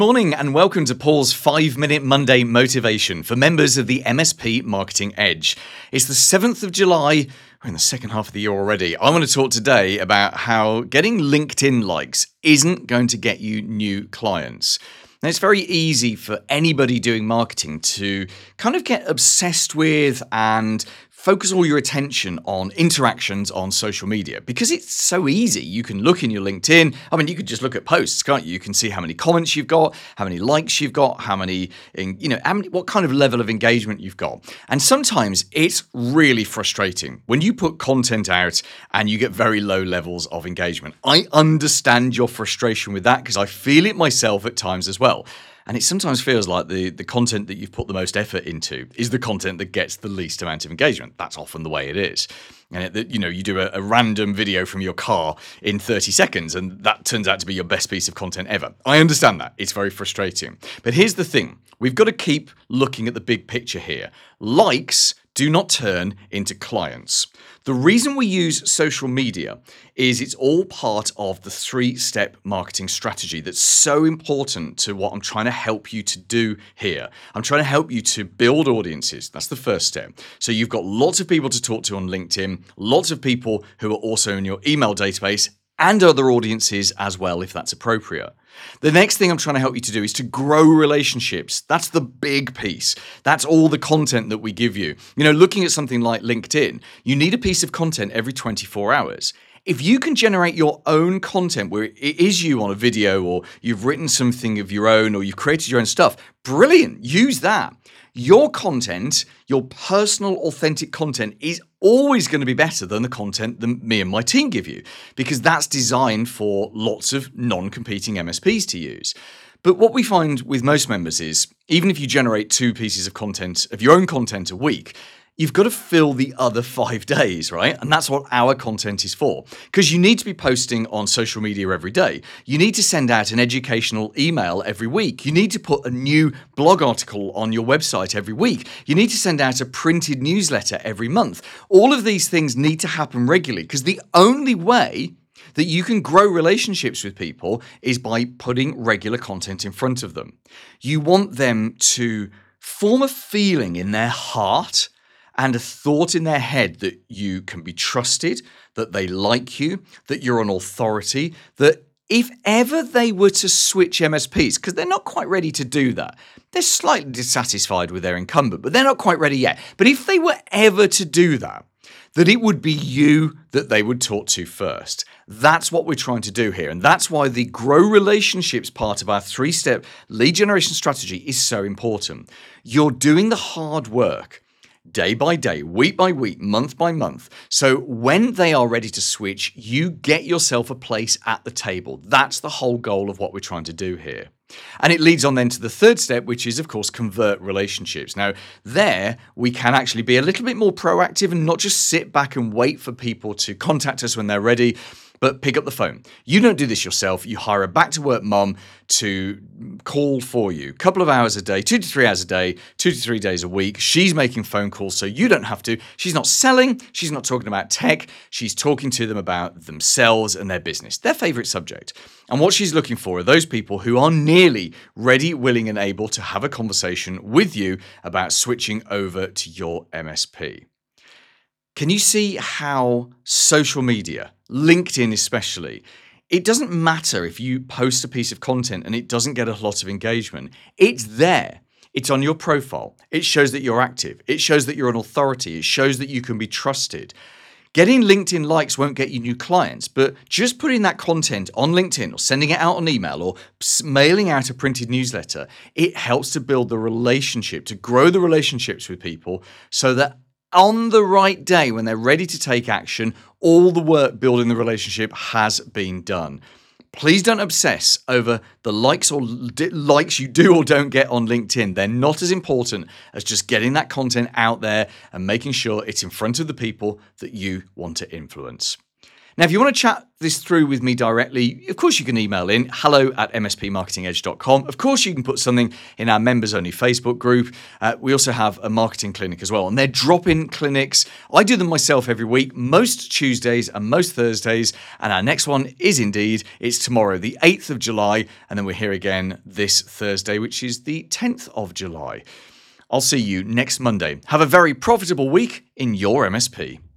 Morning and welcome to Paul's 5-Minute Monday Motivation for members of the MSP Marketing Edge. It's the 7th of July. We're in the second half of the year already. I want to talk today about how getting LinkedIn likes isn't going to get you new clients. Now, it's very easy for anybody doing marketing to kind of get obsessed with and focus all your attention on interactions on social media because it's so easy. You can look in your LinkedIn. I mean, you could just look at posts, can't you? You can see how many comments you've got, how many likes you've got, what kind of level of engagement you've got. And sometimes it's really frustrating when you put content out and you get very low levels of engagement. I understand your frustration with that because I feel it myself at times as well. And it sometimes feels like the content that you've put the most effort into is the content that gets the least amount of engagement. That's often the way it is. And you do a random video from your car in 30 seconds and that turns out to be your best piece of content ever. I understand that. It's very frustrating. But here's the thing. We've got to keep looking at the big picture here. Likes do not turn into clients. The reason we use social media is it's all part of the 3-step marketing strategy that's so important to what I'm trying to help you to do here. I'm trying to help you to build audiences. That's the first step. So you've got lots of people to talk to on LinkedIn, lots of people who are also in your email database, and other audiences as well, if that's appropriate. The next thing I'm trying to help you to do is to grow relationships. That's the big piece. That's all the content that we give you. Looking at something like LinkedIn, you need a piece of content every 24 hours. If you can generate your own content where it is you on a video or you've written something of your own or you've created your own stuff, brilliant, use that. Your content, your personal, authentic content is always going to be better than the content that me and my team give you because that's designed for lots of non-competing MSPs to use. But what we find with most members is even if you generate 2 pieces of content, of your own content a week, you've got to fill the other 5 days, right? And that's what our content is for. Because you need to be posting on social media every day. You need to send out an educational email every week. You need to put a new blog article on your website every week. You need to send out a printed newsletter every month. All of these things need to happen regularly because the only way that you can grow relationships with people is by putting regular content in front of them. You want them to form a feeling in their heart and a thought in their head that you can be trusted, that they like you, that you're an authority, that if ever they were to switch MSPs, because they're not quite ready to do that, they're slightly dissatisfied with their incumbent, but they're not quite ready yet. But if they were ever to do that, that it would be you that they would talk to first. That's what we're trying to do here. And that's why the grow relationships part of our 3-step lead generation strategy is so important. You're doing the hard work day by day, week by week, month by month. So when they are ready to switch, you get yourself a place at the table. That's the whole goal of what we're trying to do here. And it leads on then to the 3rd step, which is, of course, convert relationships. Now, there we can actually be a little bit more proactive and not just sit back and wait for people to contact us when they're ready, but pick up the phone. You don't do this yourself. You hire a back-to-work mum to call for you. A couple of hours a day, 2 to 3 hours a day, 2 to 3 days a week. She's making phone calls so you don't have to. She's not selling. She's not talking about tech. She's talking to them about themselves and their business, their favorite subject. And what she's looking for are those people who are nearly ready, willing, and able to have a conversation with you about switching over to your MSP. Can you see how social media, LinkedIn especially, it doesn't matter if you post a piece of content and it doesn't get a lot of engagement. It's there. It's on your profile. It shows that you're active. It shows that you're an authority. It shows that you can be trusted. Getting LinkedIn likes won't get you new clients, but just putting that content on LinkedIn or sending it out on email or mailing out a printed newsletter, it helps to build the relationship, to grow the relationships with people so that on the right day when they're ready to take action, all the work building the relationship has been done. Please don't obsess over the likes you do or don't get on LinkedIn. They're not as important as just getting that content out there and making sure it's in front of the people that you want to influence. Now, if you want to chat this through with me directly, of course you can email in hello@mspmarketingedge.com. Of course you can put something in our members-only Facebook group. We also have a marketing clinic as well, and they're drop-in clinics. I do them myself every week, most Tuesdays and most Thursdays, and our next one is indeed, it's tomorrow, the 8th of July, and then we're here again this Thursday, which is the 10th of July. I'll see you next Monday. Have a very profitable week in your MSP.